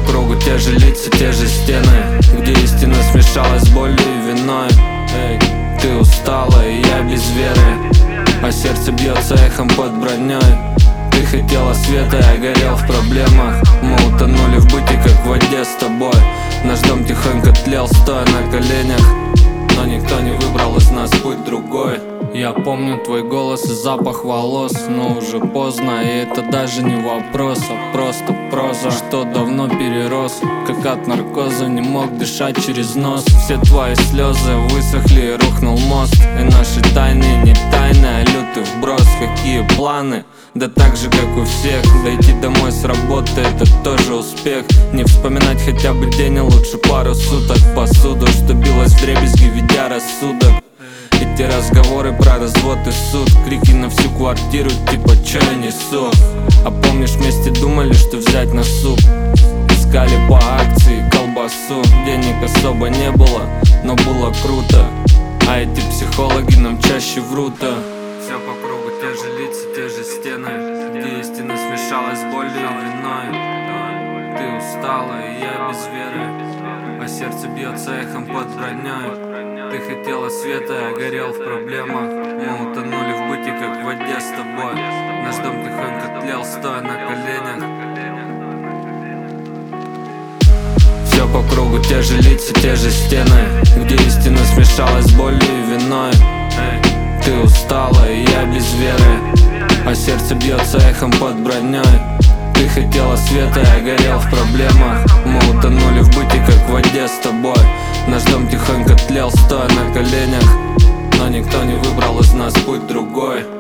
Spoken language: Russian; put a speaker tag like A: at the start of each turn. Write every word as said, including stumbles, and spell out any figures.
A: кругу те же лица, те же стены, где истина смешалась с болью и виной. Эй, ты устала, и я без веры, а сердце бьется эхом под броней. Ты хотела света, я горел в проблемах. Мы утонули в быте, как в воде с тобой. Наш дом тихонько тлел, стоя на коленях, но никто не выбрал из нас путь другой. Я помню твой голос и запах волос, но уже поздно, и это даже не вопрос, а просто проза, что давно перерос. Как от наркоза, не мог дышать через нос. Все твои слезы высохли, и рухнул мост. И наши тайны не тайны, а лютый вброс. Какие планы? Да так же, как у всех. Дойти домой с работы — это тоже успех. Не вспоминать хотя бы день, а лучше пару суток. Посуду, что билась вдребезги, ведя рассудок. Эти разговоры про развод и суд, крики на всю квартиру, типа чё я несу. А помнишь, вместе думали, что взять на суп? Искали по акции колбасу. Денег особо не было, но было круто. А эти психологи нам чаще врут. Все по кругу, те же лица, те же стены, где истина смешалась с болью и виной. Ты устала, и я без веры, а сердце бьется эхом под броней. Ты хотела света, я горел в проблемах. Мы утонули в быте, как в воде с тобой. Наш дом тихонько тлел, стоя на коленях. Все по кругу, те же лица, те же стены, где истина смешалась с болью и виной. Ты устала, и я без веры, а сердце бьется эхом под броней. Ты хотела света, я горел в проблемах. Мы утонули в быте, как в воде с тобой. Наш дом тихонько тлел, стоя на коленях, но никто не выбрал из нас путь другой.